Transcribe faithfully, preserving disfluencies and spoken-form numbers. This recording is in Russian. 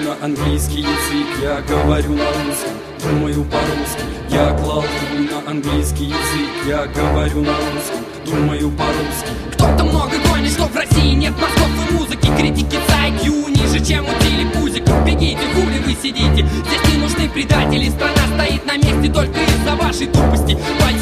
на английский язык, я говорю на русском, думаю по-русски. Я кладу на английский язык, я говорю на русском, думаю по-русски. Кто-то много гонит, что в России нет мозгов и музыки. Критики за ай кью ниже, чем у телепузик. Бегите, хули вы сидите, здесь не нужны предатели. Страна стоит на месте только из-за вашей тупости.